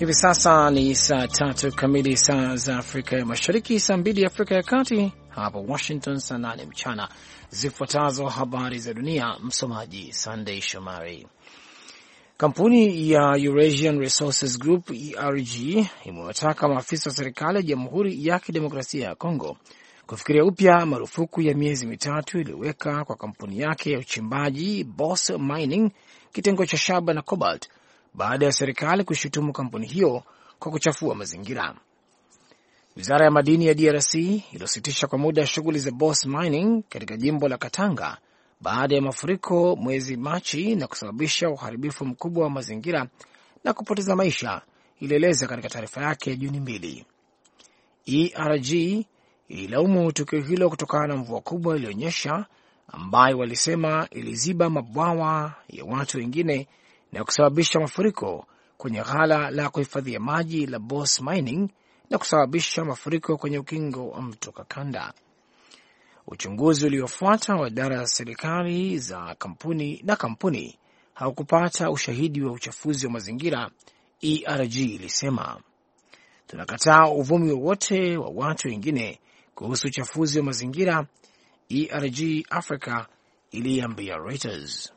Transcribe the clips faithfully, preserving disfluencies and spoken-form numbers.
Hivi sasa ni saa tatu kamili saa za Afrika ya Mashariki, saa mbili Afrika ya Kati, hapa Washington saa nane mchana. Zifuatazo habari za dunia, msomaji Sunday Shomari. Kampuni ya Eurasian Resources Group E R G imewataka maafisa wa serikali ya Jamhuri ya Kidemokrasia ya Kongo kufikiria upya marufuku ya miezi mitatu iliyoweka kwa kampuni yake ya uchimbaji Boss Mining, kitengo cha shaba na cobalt, baada ya serikali kushutumu kampuni hiyo kwa kuchafua mazingira. Wizara ya madini ya D R C iliyositisha kwa muda shughuli za Boss Mining katika jimbo la Katanga baada ya mafuriko mwezi Machi na kusababisha uharibifu mkubwa wa mazingira na kupoteza maisha, ilieleza katika taarifa yake Juni mbili. E R G ililaumu tukio hilo kutokana na mvua kubwa iliyonyesha, ambayo walisema iliziba mabwawa ya watu wengine na kusababisha mafuriko kwenye ghala la kuhifadhia maji la Boss Mining na kusababisha mafuriko kwenye ukingo wa mto Kakanda. Uchunguzi uliofuata wa idara za serikali za kampuni na kampuni haukupata ushahidi wa uchafuzi wa mazingira, E R G ilisema. Tunakataa uvumi wowote wa watu wengine kuhusu uchafuzi wa mazingira, E R G Africa iliambia Reuters.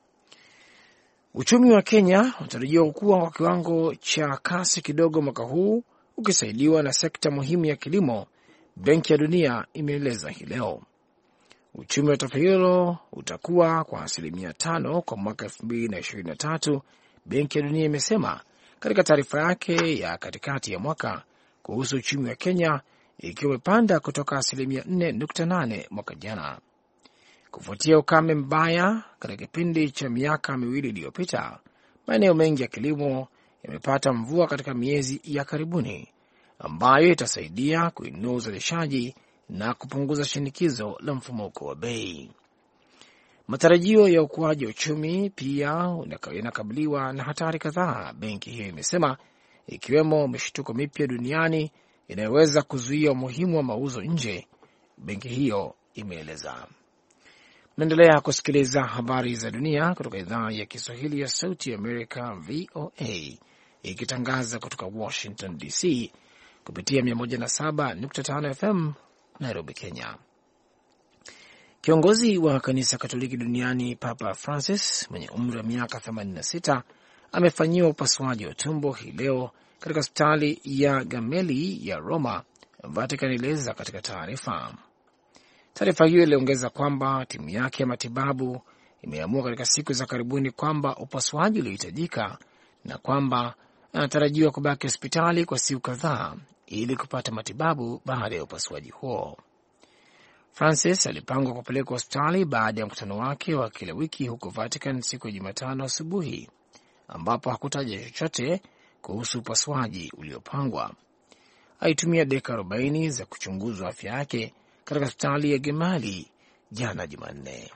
Uchumi wa Kenya unatarajiwa kukua kwa kiwango cha kasi kidogo mwaka huu, ukisaidiwa na sekta muhimu ya kilimo, Benki ya Dunia imeeleza hii leo. Uchumi wa taifa hilo utakuwa kwa asilimia tano kwa mwaka elfu mbili na ishirini na tatu, Benki ya Dunia imesema katika taarifa yake ya katikati ya mwaka kuhusu uchumi wa Kenya, ikiwa imepanda kutoka asilimia nne nukta nane mwaka jana. Kufuatia ukame mbaya katika kipindi cha miaka miwili iliyopita, maeneo mengi ya kilimo yamepata mvua katika miezi ya karibuni, ambayo itasaidia kuinua uzalishaji na kupunguza shinikizo la mfumuko wa bei. Matarajio ya ukuaji wa uchumi pia yanakabiliwa na hatari kadhaa, benki hiyo imesema, ikiwemo mishtuko mipya duniani inayoweza kuzuia umuhimu wa mauzo nje, benki hiyo imeeleza. Naendelea kusikiliza habari za dunia kutoka idhaa ya Kiswahili ya Sauti ya Amerika, V O A, ikitangaza kutoka Washington D C kupitia mia moja na saba nukta tano F M Nairobi, Kenya. Kiongozi wa kanisa Katoliki duniani Papa Francis mwenye umri wa miaka themanini na sita amefanyiwa upasuaji wa tumbo hii leo katika hospitali ya Gemelli ya Roma, Vatican ilieleza katika taarifa. Taarifa hiyo iliongeza kwamba timu yake ya matibabu imeamua katika siku za karibuni kwamba upasuaji uliohitajika na kwamba anatarajiwa kubaki hospitali kwa siku kadhaa ili kupata matibabu baada ya upasuaji huo. Francis alipangwa kupelekwa hospitali baada ya mkutano wake wa kila wiki huko Vatican siku ya Jumatano asubuhi, ambapo hakutaja chochote kuhusu upasuaji uliopangwa. Alitumia dakika arobaini za kuchunguzwa afya yake katika hospitali ya Gemelli jana Jumanne.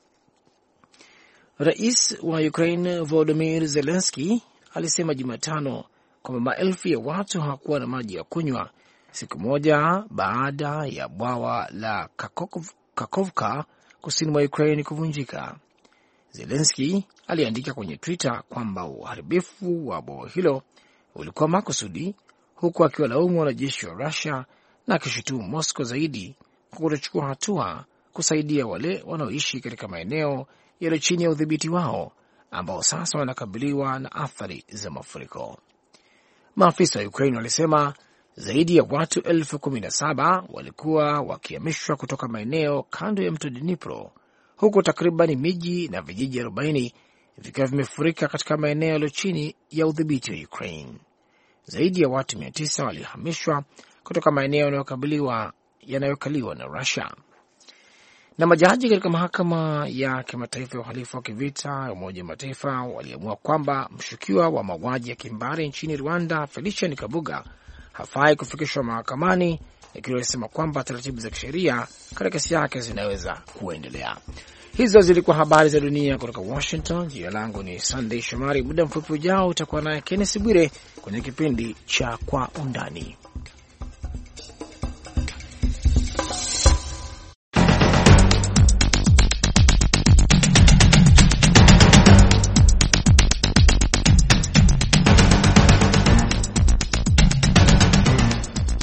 Rais wa Ukraine Volodymyr Zelensky alisema Jumatano kwamba maelfu ya watu hawakuwa na maji ya kunywa siku moja baada ya bwawa la Kakov, Kakovka kusini mwa Ukraine kuvunjika. Zelensky aliandika kwenye Twitter kwamba uharibifu wa bwawa hilo ulikuwa makusudi, huku akiwalaumu wanajeshi wa Russia na akishutumu Moscow zaidi kwa kutochukua hatua kusaidia wale wanaoishi katika maeneo yaliyo chini ya udhibiti wao ambao sasa wanakabiliwa na athari za mafuriko. Maafisa wa Ukraine walisema zaidi ya watu elfu kumi na saba walikuwa wakihamishwa kutoka maeneo kando ya mto Dnipro, huku takriban miji na vijiji arobaini vikiwa vimefurika katika maeneo yaliyo chini ya udhibiti wa Ukraine. Zaidi ya watu mia tisa walihamishwa kutoka maeneo yanayokabiliwa yanayokaliwa na Russia. Na majaji katika mahakama ya kimataifa ya uhalifu wa kivita ya Umoja wa Mataifa waliamua kwamba mshukiwa wa mauaji ya kimbari nchini Rwanda Felician Kabuga hafai kufikishwa mahakamani, ikiwa inasema kwamba taratibu za kisheria katika kesi yake zinaweza kuendelea. Hizo zilikuwa habari za dunia kutoka Washington. Jina langu ni Sunday Shomari. Muda mfupi ujao utakuwa naye Kenneth Bwire kwenye kipindi cha Kwa Undani.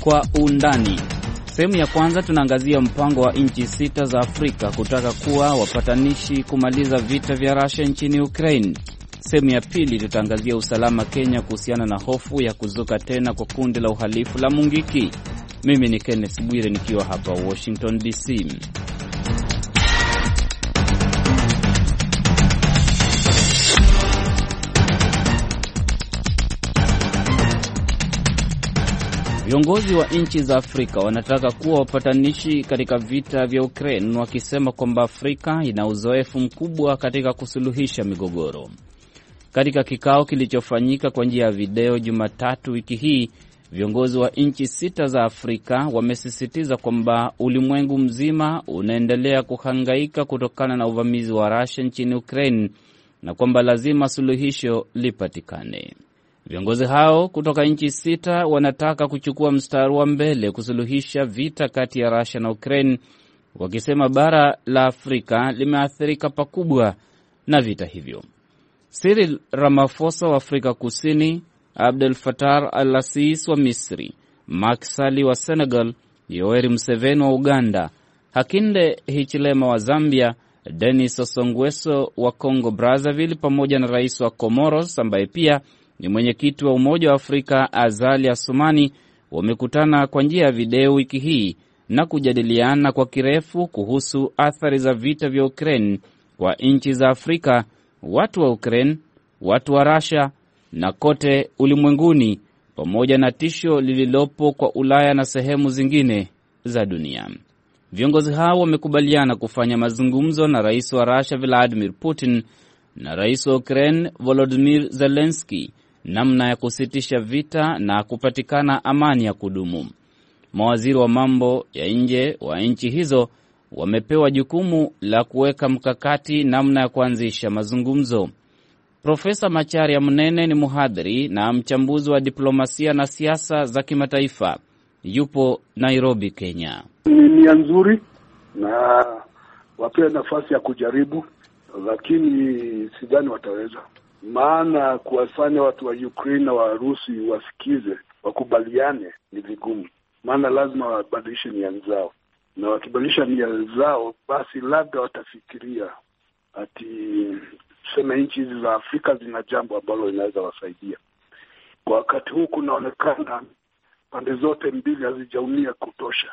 Kwa undani. Sehemu ya kwanza tunaangazia mpango wa nchi sita za Afrika kutaka kuwa wapatanishi kumaliza vita vya Russia nchini Ukraine. Sehemu ya pili tutaangazia usalama Kenya kuhusiana na hofu ya kuzuka tena kwa kundi la uhalifu la Mungiki. Mimi ni Kenneth Bwire nikiwa hapa Washington D C. Viongozi wa nchi za Afrika wanataka kuwa wapatanishi katika vita vya Ukraine, wakisema kwamba Afrika ina uzoefu mkubwa katika kusuluhisha migogoro. Katika kikao kilichofanyika kwa njia ya video Jumatatu wiki hii, viongozi wa nchi sita za Afrika wamesisitiza kwamba ulimwengu mzima unaendelea kuhangaika kutokana na uvamizi wa Russia nchini Ukraine na kwamba lazima suluhisho lipatikane. Viongozi hao kutoka nchi sita wanataka kuchukua mstari wa mbele kusuluhisha vita kati ya Russia na Ukraine, wakisema bara la Afrika limeathirika pakubwa na vita hivyo. Cyril Ramaphosa wa Afrika Kusini, Abdel Fattah al-Sisi wa Misri, Macky Sall wa Senegal, Yoweri Museveni wa Uganda, Hakainde Hichilema wa Zambia, Denis Sassou Nguesso wa Congo Brazzaville pamoja na rais wa Comoros ambaye pia ni mwenyekiti wa Umoja wa Afrika Azali Assoumani wamekutana kwa njia ya video wiki hii na kujadiliana kwa kirefu kuhusu athari za vita vya Ukraine kwa nchi za Afrika, watu wa Ukraine, watu wa Russia na kote ulimwenguni, pamoja na tisho lililopo kwa Ulaya na sehemu zingine za dunia. Viongozi hao wamekubaliana kufanya mazungumzo na rais wa Russia Vladimir Putin na rais wa Ukraine Volodymyr Zelensky namna ya kusitisha vita na kupatikana amani ya kudumu. Mawaziri wa mambo ya nje wa nchi hizo wamepewa jukumu la kuweka mkakati namna ya kuanzisha mazungumzo. Profesa Macharia Munene ni mhadhiri na mchambuzi wa diplomasia na siasa za kimataifa. Yupo Nairobi, Kenya. Ni nia nzuri na wapewe nafasi ya kujaribu, lakini sidhani wataweza. Maana kuwafanya watu wa Ukraine na Warusi wasikize, wakubaliane ni vigumu. Maana lazima wabadilishe nia zao. Na wakibadilisha nia zao, basi labda watafikiria ati tuseme nchi hizi za Afrika zina jambo ambalo linaweza wasaidia. Kwa wakati huu kunaonekana pande zote mbili hazijaumia kutosha.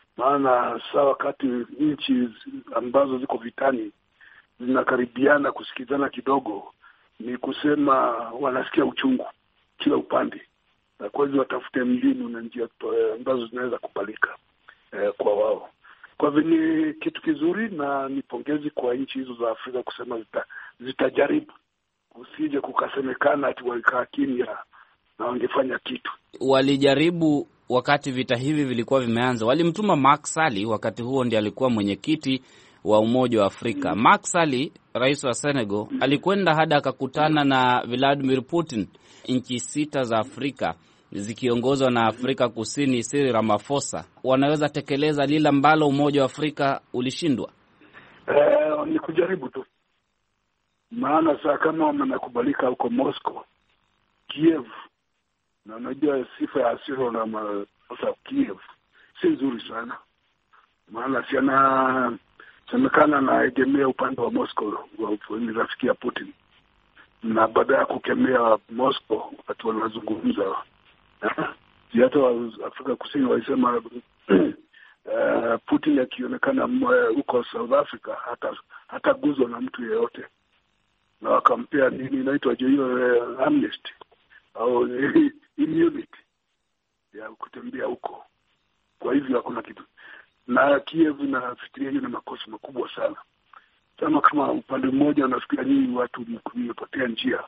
Maana saa wakati nchi ambazo ziko vitani zinakaribiana kusikizana kidogo, ni kusema wanasikia uchungu kila upande. Na kwa hivyo watafute mbinu na njia ambazo zinaweza kubalika eh, kwa wao. Kwa hivyo ni kitu kizuri na ni pongezi kwa nchi hizo za Afrika kusema zita, zitajaribu. Usije kukasemekana ati walikaa kimya na wangefanya kitu. Walijaribu wakati vita hivi vilikuwa vimeanza. Walimtuma Macky Sall, wakati huo ndiye alikuwa mwenyekiti wa Umoja wa Afrika. Mm. Macky Sall, rais wa Senegal, mm. alikwenda hadi akakutana na Vladimir Putin. Nchi sita za Afrika zikiongozwa na Afrika Kusini, Cyril Ramaphosa, wanaweza tekeleza lile ambalo Umoja wa Afrika ulishindwa? Eh, ni kujaribu tu. Maana saa kama wamekubalika huko Moscow, Kiev, na unajua sifa ya Cyril Ramaphosa Kiev si nzuri sana. Maana siana semekana na egemea upande wa Moscow, ni rafiki ya Putin. Na baada ya kukemea Moscow watu wanazungumza. Hata wa Afrika Kusini walisema uh, Putin akionekana huko South Africa hata hata guzwa na mtu yeyote. Na wakampea nini inaitwa hiyo uh, amnesty au immunity ya kutembea huko. Kwa hivyo hakuna kitu. Na Kiev nafikiria hiyo ni makosa makubwa sana. Kama kama upande mmoja unafikiria nyinyi watu mmepotea njia.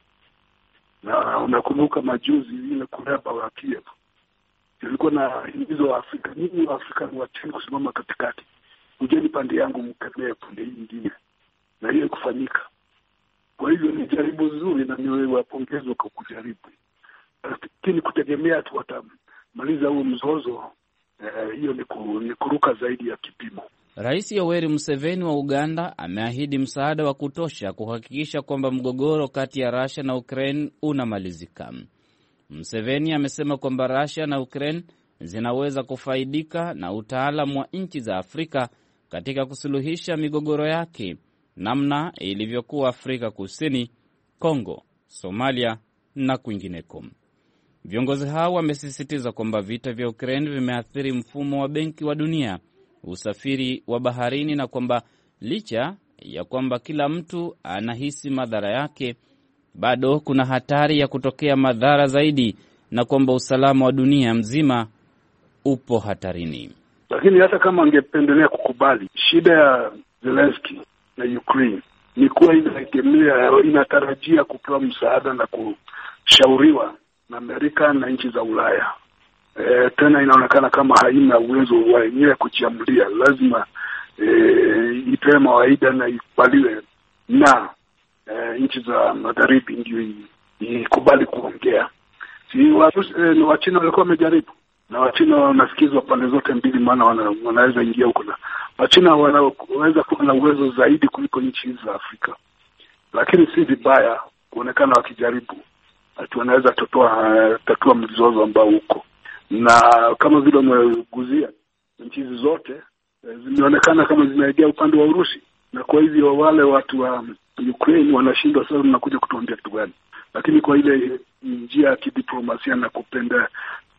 Na unakumbuka majuzi ile kuraba wa Kiev. Ilikuwa na hizo wa Afrika, nyinyi wa Afrika ni wacheni kusimama katikati. Ujeni pande yangu mkemee pande nyingine. Na hiyo kufanyika. Kwa hivyo ni jaribu zuri na niwe wapongezwa kwa kujaribu. Lakini kutegemea tu watamaliza huo mzozo, hiyo eh, ni, ni kuruka zaidi ya kipimo. Rais Yoweri Museveni wa Uganda ameahidi msaada wa kutosha kuhakikisha kwamba mgogoro kati ya Russia na Ukraine unamalizika. Museveni amesema kwamba Russia na Ukraine zinaweza kufaidika na utaalamu wa nchi za Afrika katika kusuluhisha migogoro yake, namna ilivyokuwa Afrika Kusini, Kongo, Somalia na kwingineko. Viongozi hao wamesisitiza kwamba vita vya Ukraine vimeathiri mfumo wa benki wa dunia, usafiri wa baharini, na kwamba licha ya kwamba kila mtu anahisi madhara yake, bado kuna hatari ya kutokea madhara zaidi na kwamba usalama wa dunia mzima upo hatarini. Lakini hata kama angependelea kukubali, shida ya Zelensky na Ukraine ni kuwa inategemea, inatarajia kupewa msaada na kushauriwa na Amerika na nchi za Ulaya. E, tena inaonekana kama haina uwezo wa yenyewe kujiamulia. Lazima e, ipewe mawaida na ikubaliwe na e, nchi za magharibi ndio ikubali kuongea. Si e, Wachina walikuwa wamejaribu, na Wachina wanasikizwa pande zote mbili, maana wana, wanaweza ingia huko, na Wachina wanaweza kuwa na uwezo zaidi kuliko nchi hizi za Afrika. Lakini si vibaya kuonekana wakijaribu ati wanaweza tatua tatua mzozo ambao huko. Na kama vile umeguzia, nchi hizi zote zimeonekana kama zinaegea upande wa Urusi, na kwa hivyo wale watu wa Ukraine wanashindwa sasa mnakuja kutuambia kitu gani. Lakini kwa ile njia ya kidiplomasia na kupenda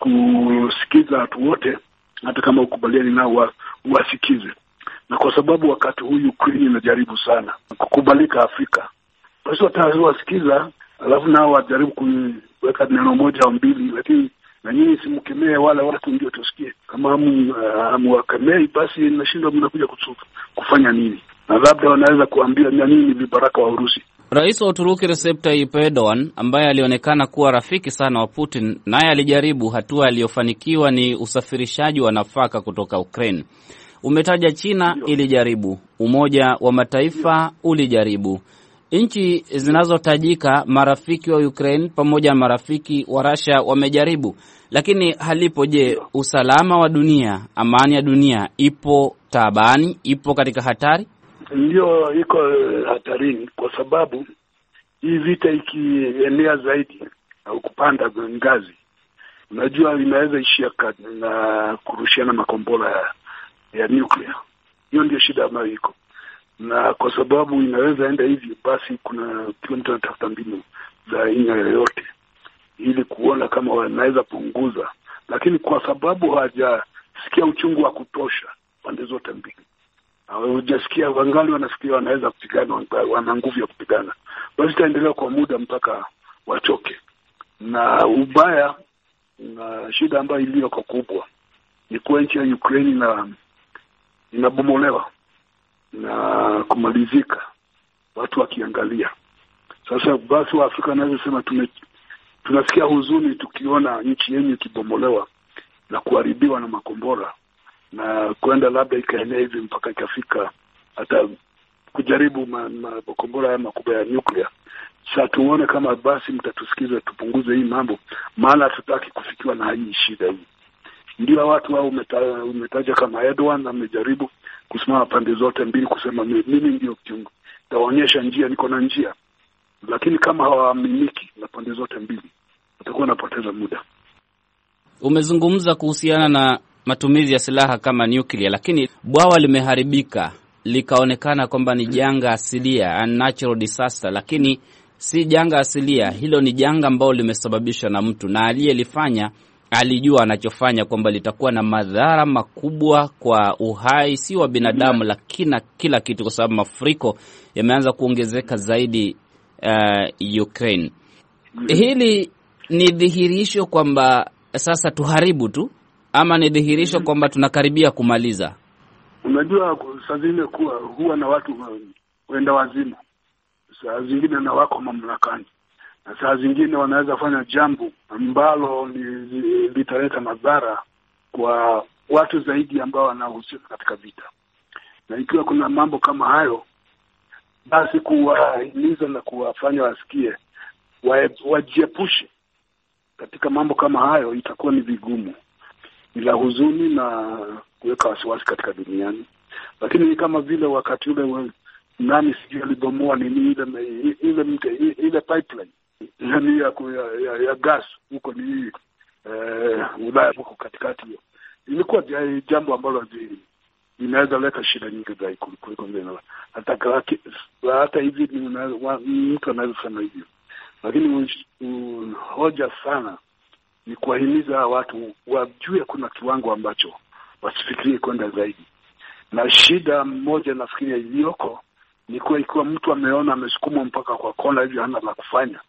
kusikiza watu wote, hata kama ukubaliani nao wa, wasikize. Na kwa sababu wakati huu Ukraine inajaribu sana kukubalika Afrika, basi watawasikiza, alafu nao wajaribu kuweka neno moja au mbili, lakini na nyinyi simkemee wale watu ndio tusikie. Kama hamwakemei, basi inashindwa mnakuja kufanya nini? Na labda wanaweza kuambia na nini vibaraka wa Urusi. Rais wa Uturuki Recep Tayyip Erdogan, ambaye alionekana kuwa rafiki sana wa Putin, naye alijaribu. Hatua aliyofanikiwa ni usafirishaji wa nafaka kutoka Ukraine. Umetaja China ilijaribu, Umoja wa Mataifa ulijaribu. Nchi zinazotajika marafiki wa Ukraine pamoja na marafiki wa Russia wamejaribu, lakini halipo. Je, usalama wa dunia, amani ya dunia ipo taabani, ipo katika hatari? Ndio, iko hatarini, kwa sababu hii vita ikienea zaidi au kupanda ngazi, unajua inaweza ishia na kurushiana makombora ya, ya nuclear. Hiyo ndio shida ambayo iko. Na kwa sababu inaweza enda hivi, basi kuna mtu anatafuta mbinu za aina yoyote ili kuona kama wanaweza punguza, lakini kwa sababu hawajasikia uchungu wa kutosha pande zote mbili, hawajasikia, wangali wanasikia wanaweza kupigana, wana nguvu ya kupigana, basi itaendelea kwa muda mpaka wachoke. Na ubaya na shida ambayo iliyo kwa kubwa ni kwa nchi ya Ukraine na inabomolewa na kumalizika, watu wakiangalia. Sasa basi wa Afrika wanaweza sema tume, tunasikia huzuni tukiona nchi yenyewe ikibomolewa na kuharibiwa na makombora, na kwenda labda ikaenea hivi mpaka ikafika hata kujaribu makombora ya makubwa ya nuclear. Sasa tuone kama basi mtatusikiza tupunguze hii mambo, maana hatutaki kufikiwa na hii shida hii. Ndio watu wao umetaja, umetaja kama Erdogan amejaribu kusimama pande zote mbili kusema mimi ndio kiungo, taonyesha njia, niko na njia. Lakini kama hawaaminiki na pande zote mbili, watakuwa wanapoteza muda. Umezungumza kuhusiana na matumizi ya silaha kama nuclear, lakini bwawa limeharibika likaonekana kwamba ni janga asilia, unnatural disaster, lakini si janga asilia. Hilo ni janga ambalo limesababishwa na mtu, na aliyelifanya alijua anachofanya, kwamba litakuwa na madhara makubwa kwa uhai si wa binadamu, lakini kila kitu, kwa sababu mafuriko yameanza kuongezeka zaidi uh, Ukraine. Hili ni dhihirisho kwamba sasa tuharibu tu, ama ni dhihirisho kwamba tunakaribia kumaliza? Unajua, saa zingine kuwa huwa na watu wenda wazimu, saa zingine na wako mamlakani, na saa zingine wanaweza fanya jambo ambalo litaleta madhara kwa watu zaidi ambao wanahusika katika vita. Na ikiwa kuna mambo kama hayo, basi kuwahimiza na kuwafanya wasikie wajiepushe katika mambo kama hayo itakuwa ni vigumu, ila huzuni na kuweka wasiwasi katika duniani. Lakini kama vile wakati ule nani sijui alibomoa nini ile ile ile pipeline yani ya, ya, ya gas huko, ni uh, Ulaya huko katikati hiyo. Ilikuwa jambo ambalo linaweza leta shida nyingi zaidi kuliko vile hata hata hivi mtu anaweza sema hivyo. Lakini hoja sana ni kuwahimiza watu wajue kuna kiwango ambacho wasifikirie kwenda zaidi. Na shida moja nafikiria iliyoko ni kuwa ikiwa mtu ameona amesukumwa mpaka kwa kona hivyo hana la kufanya,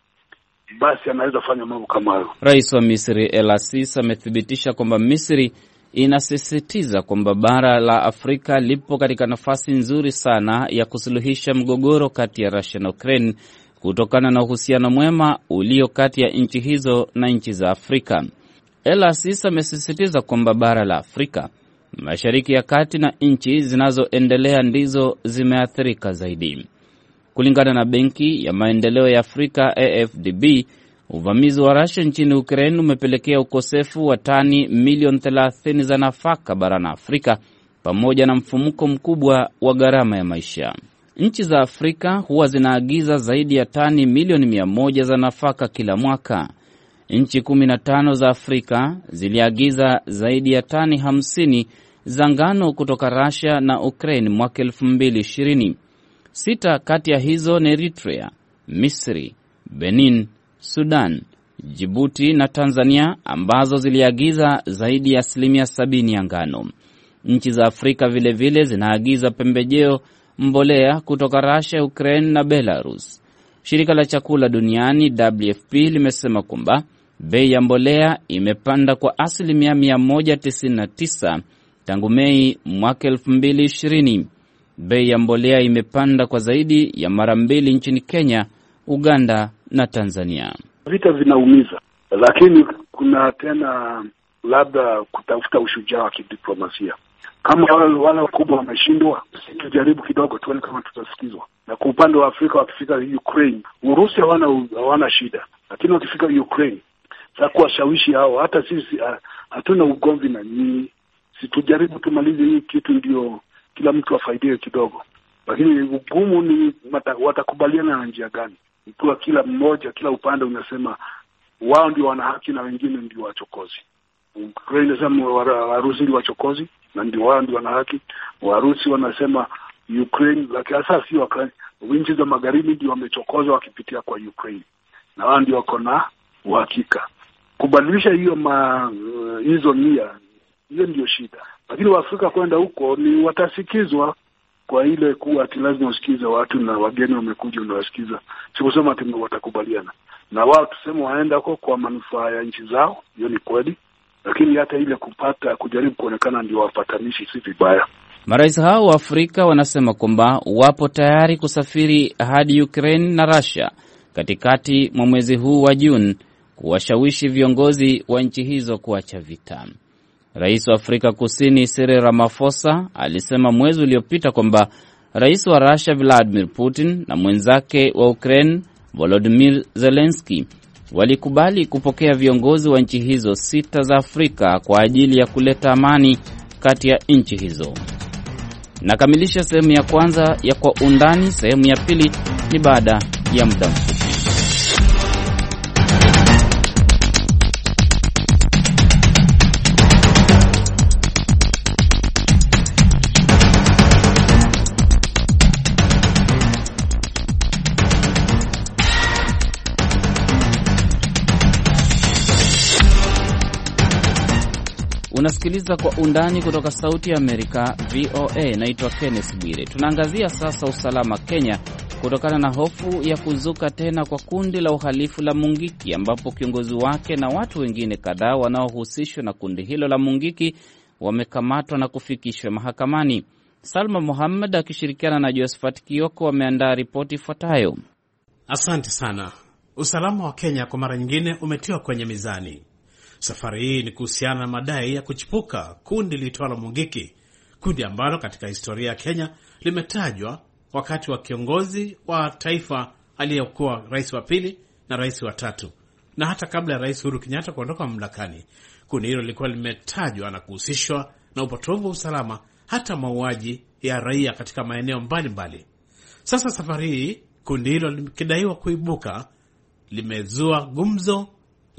basi anaweza fanya mambo kama hayo. Rais wa Misri El Sisi amethibitisha kwamba Misri inasisitiza kwamba bara la Afrika lipo katika nafasi nzuri sana ya kusuluhisha mgogoro kati ya Russia na Ukraine kutokana na uhusiano mwema ulio kati ya nchi hizo na nchi za Afrika. El Sisi amesisitiza kwamba bara la Afrika, Mashariki ya Kati na nchi zinazoendelea ndizo zimeathirika zaidi. Kulingana na Benki ya Maendeleo ya Afrika A F D B, uvamizi wa Russia nchini Ukraine umepelekea ukosefu wa tani milioni thelathini za nafaka barani Afrika pamoja na mfumuko mkubwa wa gharama ya maisha. Nchi za Afrika huwa zinaagiza zaidi ya tani milioni mia moja za nafaka kila mwaka. Nchi kumi na tano za Afrika ziliagiza zaidi ya tani hamsini za ngano kutoka Russia na Ukraine mwaka elfu mbili ishirini. Sita kati ya hizo ni Eritrea, Misri, Benin, Sudan, Djibouti na Tanzania ambazo ziliagiza zaidi ya asilimia sabini ya ngano. Nchi za Afrika vile vile zinaagiza pembejeo, mbolea kutoka Russia, Ukraine na Belarus. Shirika la chakula duniani W F P limesema kwamba bei ya mbolea imepanda kwa asilimia mia moja tisini na tisa tangu Mei mwaka elfu mbili ishirini. Bei ya mbolea imepanda kwa zaidi ya mara mbili nchini Kenya, Uganda na Tanzania. Vita vinaumiza, lakini kuna tena labda kutafuta ushujaa wa kidiplomasia. Kama wale wale wakubwa wameshindwa, tujaribu kidogo tuone kama tutasikizwa. Na kwa upande wa Afrika wakifika Ukraine, Urusi hawana hawana shida, lakini wakifika Ukraine sasa kuwashawishi hao, hata sisi hatuna ugomvi na nyinyi, si tujaribu tumalize hii kitu ndio kila mtu afaidie kidogo. Lakini ugumu ni mata, watakubaliana na njia gani? Ikiwa kila mmoja, kila upande unasema wao ndio wana haki na wengine ndio wachokozi. Ukraine inasema Warusi ndio wachokozi na ndio wao ndio wana haki. Warusi wanasema Ukraine, lakini sasa si wakati nchi za magharibi ndio wamechokoza wakipitia kwa Ukraine. Na wao ndio wako na uhakika. Kubadilisha hiyo ma hizo nia, hiyo ndio shida. Lakini Waafrika kwenda huko ni watasikizwa kwa ile kuwa ati lazima usikize watu na wageni wamekuja unawasikiza. Sikusema ati watakubaliana. Na wao tuseme waenda huko kwa manufaa ya nchi zao, hiyo ni kweli. Lakini hata ile kupata kujaribu kuonekana ndio wapatanishi si vibaya. Marais hao wa Afrika wanasema kwamba wapo tayari kusafiri hadi Ukraine na Russia katikati mwa mwezi huu wa Juni kuwashawishi viongozi wa nchi hizo kuacha vita. Rais wa Afrika Kusini Cyril Ramaphosa alisema mwezi uliopita kwamba Rais wa Russia Vladimir Putin na mwenzake wa Ukraine Volodymyr Zelensky walikubali kupokea viongozi wa nchi hizo sita za Afrika kwa ajili ya kuleta amani kati ya nchi hizo. Nakamilisha sehemu ya kwanza ya Kwa Undani. Sehemu ya pili ni baada ya muda mfupi. Unasikiliza Kwa Undani kutoka Sauti ya Amerika V O A. Naitwa Kenneth Bwire. Tunaangazia sasa usalama Kenya kutokana na hofu ya kuzuka tena kwa kundi la uhalifu la Mungiki, ambapo kiongozi wake na watu wengine kadhaa wanaohusishwa na kundi hilo la Mungiki wamekamatwa na kufikishwa mahakamani. Salma Mohamed akishirikiana na Josephat Kioko wameandaa ripoti ifuatayo. Asante sana. Usalama wa Kenya kwa mara nyingine umetiwa kwenye mizani. Safari hii ni kuhusiana na madai ya kuchipuka kundi liitwalo Mungiki, kundi ambalo katika historia ya Kenya limetajwa wakati wa kiongozi wa taifa aliyekuwa rais wa pili na rais wa tatu, na hata kabla ya Rais Uhuru Kenyatta kuondoka mamlakani. Kundi hilo lilikuwa limetajwa na kuhusishwa na upotovu wa usalama, hata mauaji ya raia katika maeneo mbalimbali. Sasa safari hii kundi hilo likidaiwa kuibuka limezua gumzo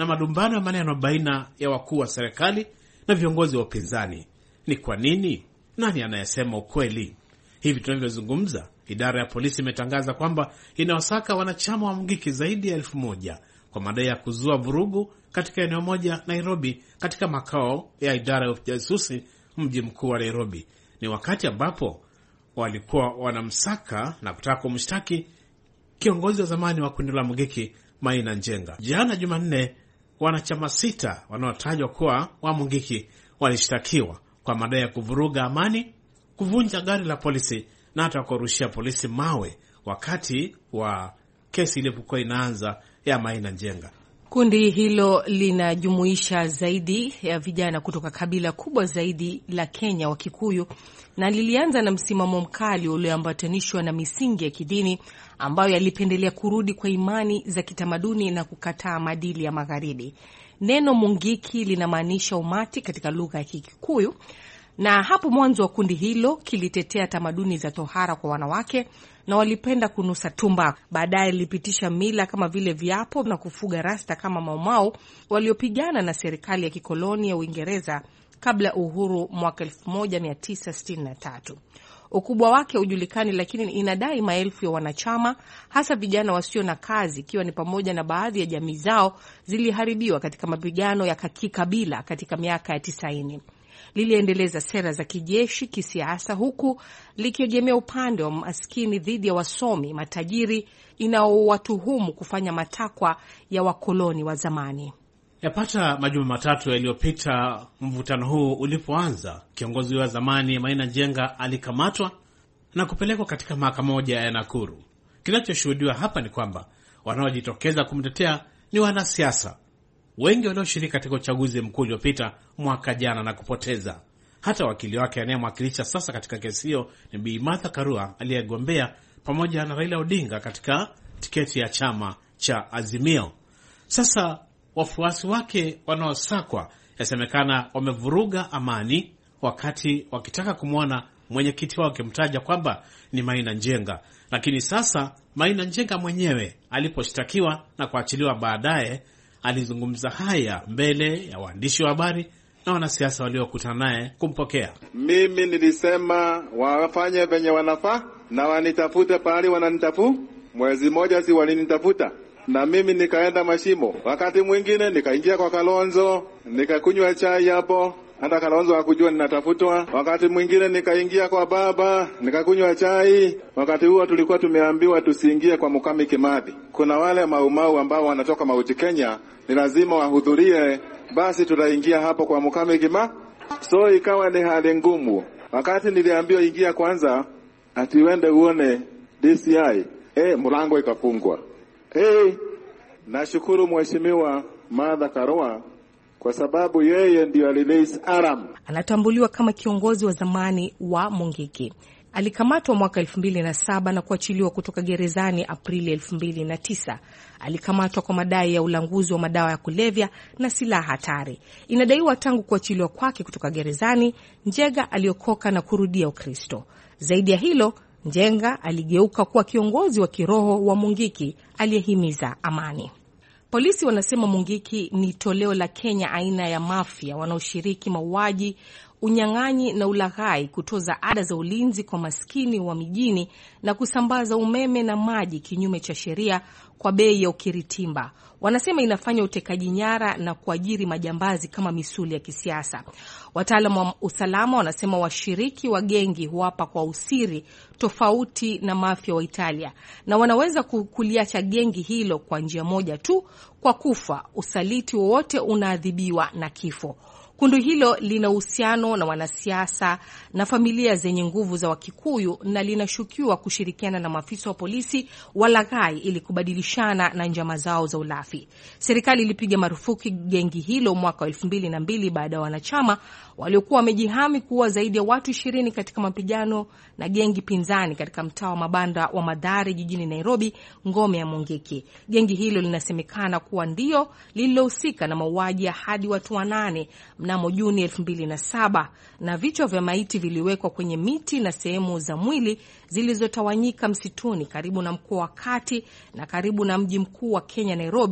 na malumbano ya maneno baina ya wakuu wa serikali na viongozi wa upinzani. Ni kwa nini? Nani anayesema ukweli? Hivi tunavyozungumza, idara ya polisi imetangaza kwamba inawasaka wanachama wa Mungiki zaidi ya elfu moja kwa madai ya kuzua vurugu katika eneo moja Nairobi, katika makao ya idara ya ujasusi mji mkuu wa Nairobi. Ni wakati ambapo walikuwa wanamsaka na kutaka kumshtaki kiongozi wa zamani wa kundi la Mungiki, Maina Njenga. Jana Jumanne, wanachama sita wanaotajwa kuwa wa Mungiki walishtakiwa kwa madai ya kuvuruga amani, kuvunja gari la polisi na hata kurushia polisi mawe wakati wa kesi ilipokuwa inaanza ya Maina Njenga. Kundi hilo linajumuisha zaidi ya vijana kutoka kabila kubwa zaidi la Kenya, wa Kikuyu, na lilianza na msimamo mkali ulioambatanishwa na misingi ya kidini ambayo yalipendelea kurudi kwa imani za kitamaduni na kukataa maadili ya magharibi. Neno Mungiki linamaanisha umati katika lugha ya Kikuyu, na hapo mwanzo wa kundi hilo kilitetea tamaduni za tohara kwa wanawake na walipenda kunusa tumba. Baadaye lilipitisha mila kama vile viapo na kufuga rasta kama Maumau waliopigana na serikali ya kikoloni ya Uingereza kabla uhuru mwaka elfu moja mia tisa sitini na tatu. Ukubwa wake hujulikani, lakini inadai maelfu ya wanachama, hasa vijana wasio na kazi, ikiwa ni pamoja na baadhi ya jamii zao ziliharibiwa katika mapigano ya kikabila katika miaka ya tisaini. Liliendeleza sera za kijeshi, kisiasa, huku likiegemea upande wa maskini dhidi ya wasomi matajiri inaowatuhumu kufanya matakwa ya wakoloni wa zamani. Yapata majuma matatu yaliyopita mvutano huu ulipoanza, kiongozi wa zamani Maina Njenga alikamatwa na kupelekwa katika mahakama moja ya Nakuru. Kinachoshuhudiwa hapa ni kwamba wanaojitokeza kumtetea ni wanasiasa, wengi walioshiriki katika uchaguzi mkuu uliopita mwaka jana na kupoteza. Hata wakili wake anayemwakilisha sasa katika kesi hiyo ni Bi Martha Karua, aliyegombea pamoja na Raila Odinga katika tiketi ya chama cha Azimio. Sasa wafuasi wake wanaosakwa yasemekana wamevuruga amani wakati wakitaka kumwona mwenyekiti wao akimtaja kwamba ni Maina Njenga. Lakini sasa Maina Njenga mwenyewe aliposhtakiwa na kuachiliwa baadaye, alizungumza haya mbele ya waandishi wa habari na wanasiasa waliokutana naye kumpokea. Mimi nilisema wafanye venye wanafaa na wanitafute pahali wananitafu. Mwezi moja si walinitafuta na mimi nikaenda Mashimo. Wakati mwingine nikaingia kwa Kalonzo, nikakunywa chai hapo, hata Kalonzo hakujua ninatafutwa. Wakati mwingine nikaingia kwa baba, nikakunywa chai. Wakati huo tulikuwa tumeambiwa tusiingie kwa Mukami Kimathi. Kuna wale maumau ambao wanatoka Mauti Kenya, ni lazima wahudhurie, basi tutaingia hapo kwa Mukami Kimathi. So ikawa ni hali ngumu. Wakati niliambiwa ingia kwanza, ati uende uone D C I, eh mlango ikafungwa. Eh, nashukuru Mheshimiwa Martha Karua kwa sababu yeye ndio alilezi aram. Anatambuliwa kama kiongozi wa zamani wa Mungiki. Alikamatwa mwaka elfu mbili na saba na kuachiliwa kutoka gerezani Aprili elfu mbili na tisa. Alikamatwa kwa madai ya ulanguzi wa madawa ya kulevya na silaha hatari. Inadaiwa tangu kuachiliwa kwake kutoka gerezani, Njenga aliokoka na kurudia Ukristo. Zaidi ya hilo, Njenga aligeuka kuwa kiongozi wa kiroho wa Mungiki aliyehimiza amani. Polisi wanasema Mungiki ni toleo la Kenya aina ya mafia wanaoshiriki mauaji, unyang'anyi na ulaghai, kutoza ada za ulinzi kwa maskini wa mijini na kusambaza umeme na maji kinyume cha sheria kwa bei ya ukiritimba. Wanasema inafanya utekaji nyara na kuajiri majambazi kama misuli ya kisiasa. Wataalamu wa usalama wanasema washiriki wa gengi huapa kwa usiri tofauti na mafia wa Italia, na wanaweza kuliacha gengi hilo kwa njia moja tu, kwa kufa. Usaliti wowote unaadhibiwa na kifo. Kundi hilo lina uhusiano na wanasiasa na familia zenye nguvu za Wakikuyu na linashukiwa kushirikiana na maafisa wa polisi walaghai ili kubadilishana na njama zao za ulafi. Serikali ilipiga marufuku gengi hilo mwaka wa elfu mbili na mbili baada ya wanachama waliokuwa wamejihami kuwa zaidi ya watu ishirini katika mapigano na gengi pinzani katika mtaa wa mabanda wa Mathare jijini Nairobi, ngome ya Mungiki. Gengi hilo linasemekana kuwa ndio lililohusika na mauaji ya hadi watu wanane mnamo Juni elfu mbili na saba, na vichwa vya maiti viliwekwa kwenye miti na sehemu za mwili zilizotawanyika msituni karibu na mkoa wa Kati na karibu na mji mkuu wa Kenya Nairobi,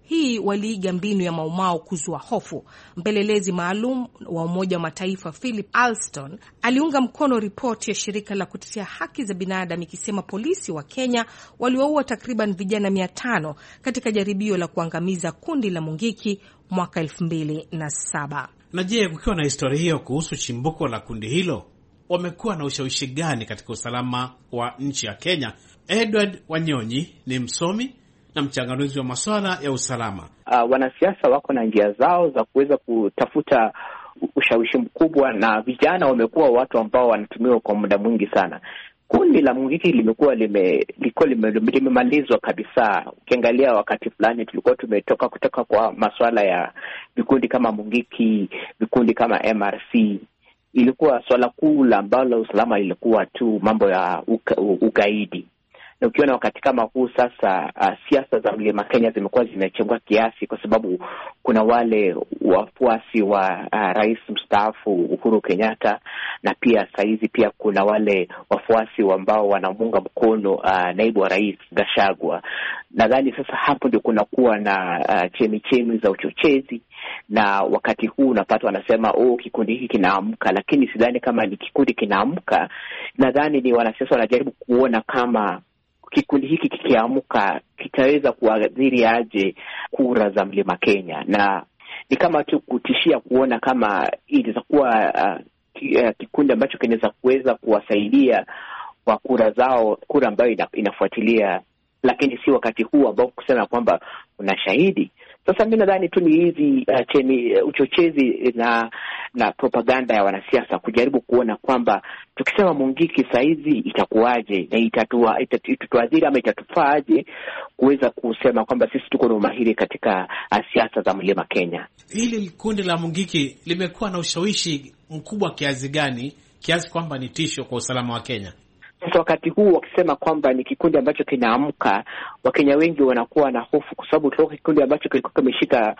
hii waliiga mbinu ya Maumau kuzua hofu. Mpelelezi maalum wa Umoja wa Mataifa Philip Alston aliunga mkono ripoti ya shirika la kutetea haki za binadamu ikisema polisi wa Kenya waliwaua takriban vijana mia tano katika jaribio la kuangamiza kundi la Mungiki mwaka elfu mbili na saba. Na je, kukiwa na historia hiyo kuhusu chimbuko la kundi hilo, wamekuwa na ushawishi gani katika usalama wa nchi ya Kenya? Edward Wanyonyi ni msomi na mchanganuzi wa masuala ya usalama. Uh, wanasiasa wako na njia zao za kuweza kutafuta ushawishi mkubwa, na vijana wamekuwa watu ambao wanatumiwa kwa muda mwingi sana. Kundi la Mungiki limekuwa lime liko limemalizwa kabisa. Ukiangalia wakati fulani tulikuwa tumetoka kutoka kwa masuala ya vikundi kama Mungiki, vikundi kama M R C. Ilikuwa swala kuu ambalo usalama ilikuwa tu mambo ya uka, ugaidi. Na ukiona wakati kama huu sasa, uh, siasa za Mlima Kenya zimekuwa zimechengwa kiasi, kwa sababu kuna wale wafuasi wa uh, rais mstaafu Uhuru Kenyatta, na pia saizi pia kuna wale wafuasi ambao wanamunga mkono uh, naibu wa rais Gachagua. Nadhani sasa hapo ndio kuna kuwa na uh, chemi chemi za uchochezi, na wakati huu unapata wanasema oh, kikundi hiki kinaamka, lakini sidhani kama ni kikundi kinaamka. Nadhani ni wanasiasa wanajaribu kuona kama kikundi hiki kikiamka kitaweza kuadhiri aje kura za Mlima Kenya, na ni kama tu kutishia kuona kama itakuwa uh, kikundi ambacho kinaweza kuweza kuwasaidia kwa kura zao, kura ambayo inafuatilia, lakini si wakati huu ambao kusema kwamba kuna shahidi. Sasa mimi nadhani tu ni hizi uh, cheni uh, uchochezi na na propaganda ya wanasiasa kujaribu kuona kwamba tukisema Mungiki saizi itakuwaje na itatua itatuadhiri ama itatufaaje kuweza kusema kwamba sisi tuko na umahiri katika uh, siasa za Mlima Kenya. Hili kundi la Mungiki limekuwa na ushawishi mkubwa kiasi gani, kiasi kwamba ni tisho kwa usalama wa Kenya? Sasa wakati huu wakisema kwamba ni kikundi ambacho kinaamka, Wakenya wengi wanakuwa na hofu, kwa sababu kutoka kikundi ambacho kilikuwa kimeshika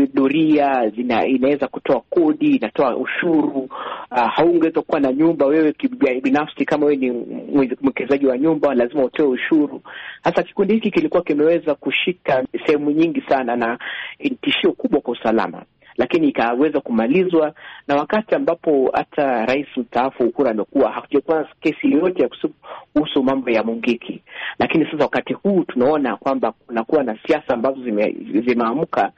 doria, zina inaweza kutoa kodi, inatoa ushuru, uh, haungeweza kuwa na nyumba wewe binafsi. Kama wewe ni mwekezaji wa nyumba lazima utoe ushuru. Hasa kikundi hiki kilikuwa kimeweza kushika sehemu nyingi sana, na tishio kubwa kwa usalama, lakini ikaweza kumalizwa. Na wakati ambapo hata rais mstaafu Uhuru amekuwa hakujakuwa kesi yoyote ya kuhusu mambo ya Mungiki, lakini sasa wakati huu tunaona kwamba kunakuwa na siasa ambazo zime, zimeamka,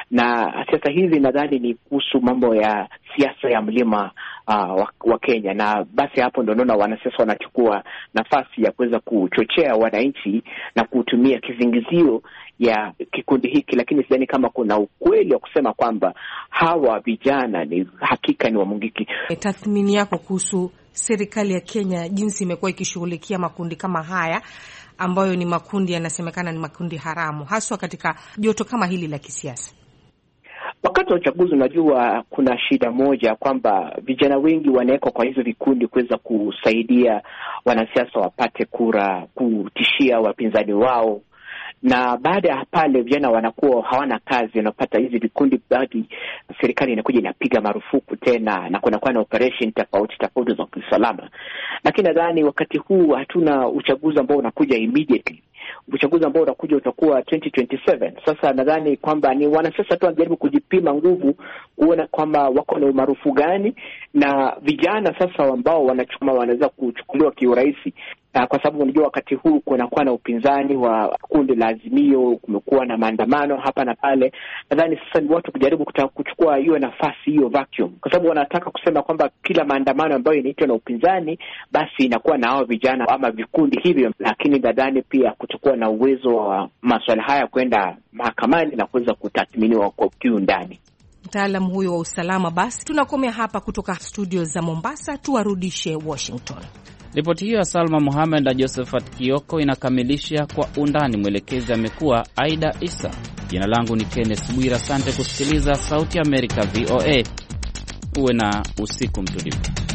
na siasa hizi nadhani ni kuhusu mambo ya siasa ya mlima uh, wa, wa Kenya. Na basi hapo ndio naona wanasiasa wanachukua nafasi ya kuweza kuchochea wananchi na kutumia kizingizio ya kikundi hiki, lakini sidhani kama kuna ukweli wa kusema kwamba hawa vijana ni hakika ni wa Mungiki. Tathmini yako kuhusu serikali ya Kenya jinsi imekuwa ikishughulikia makundi kama haya ambayo ni makundi yanasemekana ni makundi haramu, haswa katika joto kama hili la kisiasa? Wakati wa uchaguzi unajua kuna shida moja kwamba vijana wengi wanawekwa kwa hizo vikundi kuweza kusaidia wanasiasa wapate kura, kutishia wapinzani wao. Na baada ya pale vijana wanakuwa hawana kazi, wanapata hizi vikundi, baadhi serikali inakuja inapiga marufuku tena, na kuna kwa na operation tofauti tofauti za usalama. Lakini nadhani wakati huu hatuna uchaguzi ambao unakuja immediately. Uchaguzi ambao utakuja utakuwa twenty twenty-seven. Sasa nadhani kwamba ni wanasiasa tu wanajaribu kujipima nguvu, kuona kwamba wako na umaarufu gani, na vijana sasa ambao wanachukua wanaweza kuchukuliwa kiurahisi. Uh, kwa sababu unajua wakati huu kuna kuwa na upinzani wa kundi la Azimio, kumekuwa na maandamano hapa na pale. Nadhani sasa ni watu kujaribu kuchukua hiyo nafasi, hiyo vacuum, kwa sababu wanataka kusema kwamba kila maandamano ambayo inaitwa na upinzani basi inakuwa na hao vijana ama vikundi hivyo. Lakini nadhani pia kuchukua na uwezo wa masuala haya kwenda mahakamani na kuweza kutathminiwa kwa kiundani. Mtaalamu huyo wa usalama. Basi tunakomea hapa kutoka studio za Mombasa, tuwarudishe Washington. Ripoti hiyo ya Salma Mohamed na Josephat Kioko inakamilisha Kwa Undani. Mwelekezi amekuwa Aida Isa. Jina langu ni Kenneth Bwira. Asante kusikiliza Sauti ya Amerika V O A. Uwe na usiku mtulivu.